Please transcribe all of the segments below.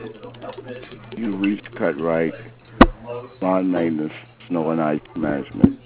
You reached Cut Right, lawn maintenance, snow and ice management.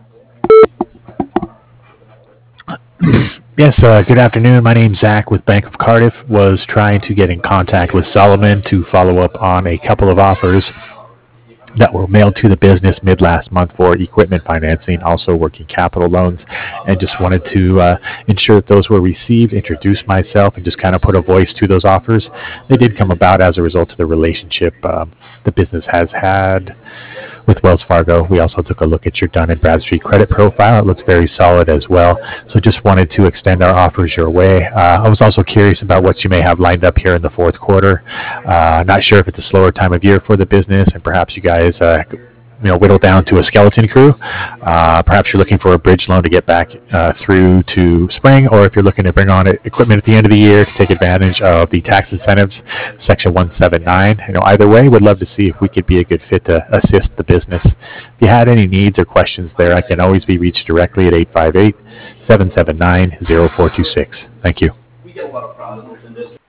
Yes, good afternoon. My name's Zach with Bank of Cardiff. Was trying to get in contact with Solomon to follow up on a couple of offers that were mailed to the business mid last month for equipment financing, also working capital loans, and just wanted to ensure that those were received, introduce myself, and just kind of put a voice to those offers. They did come about as a result of the relationship the business has had with Wells Fargo. We also took a look at your Dun& and Bradstreet credit profile. It looks very solid as well. So just wanted to extend our offers your way. I was also curious about what you may have lined up here in the fourth quarter. Not sure if it's a slower time of year for the business, and perhaps you guys whittle down to a skeleton crew. Perhaps you're looking for a bridge loan to get back through to spring, or if you're looking to bring on equipment at the end of the year to take advantage of the tax incentives, Section 179. Either way, would love to see if we could be a good fit to assist the business. If you had any needs or questions there, I can always be reached directly at 858-779-0426. Thank you.